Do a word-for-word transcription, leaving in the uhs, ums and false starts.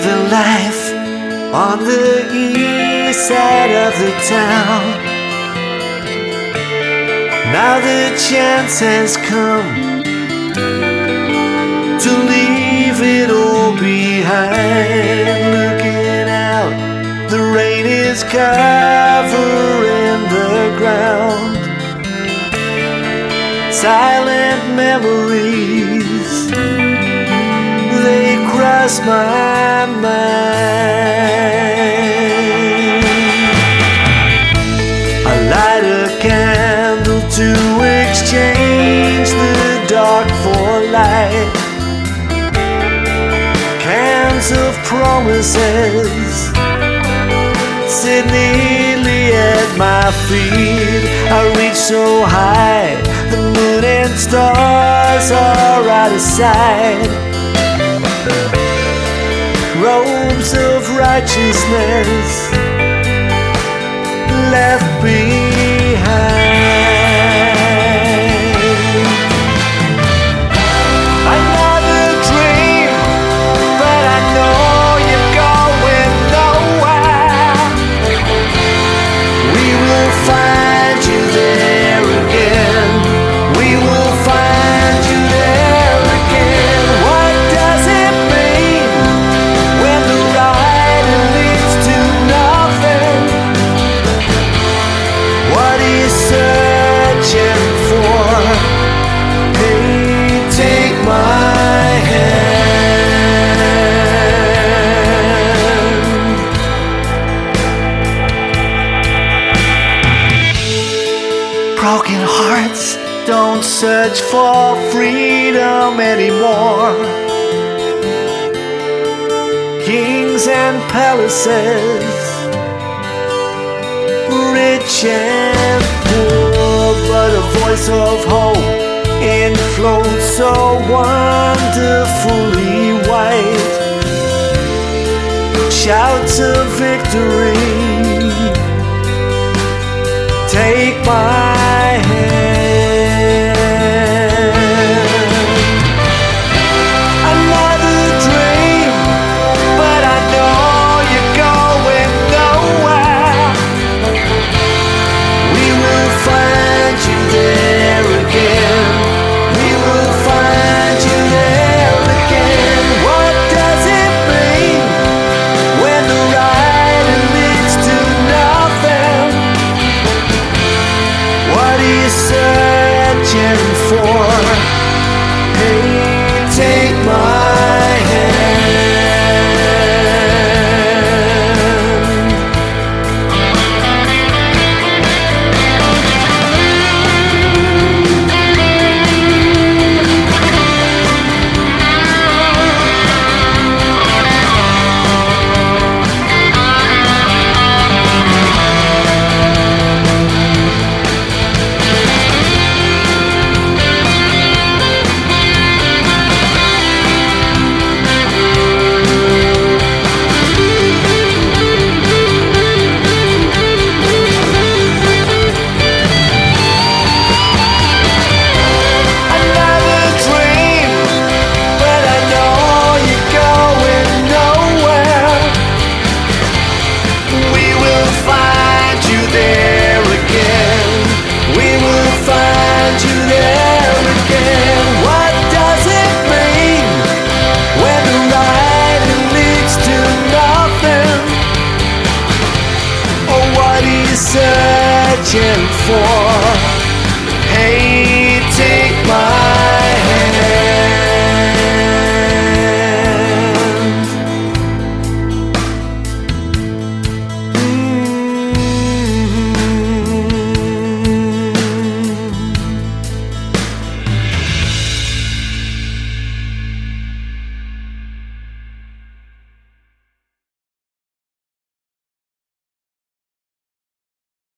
living life on the east side of the town. Now the chance has come to leave it all behind. Looking out, the rain is covering the ground. Silent memories, they cross my mind. I light a candle to exchange the dark for light. Cans of promises sit neatly at my feet. I reach so high, the moon and stars are out of sight. Robes of righteousness left behind. Another dream, but I know you're going nowhere. We will find you there again. We will find you there again. What does it mean when the ride leads to nothing? What he's searching for? Hey, take my hand. Broken hearts don't search for freedom anymore. Kings and palaces, rich and poor, but a voice of hope in floats so wonderfully white. Shouts of victory, take my hand.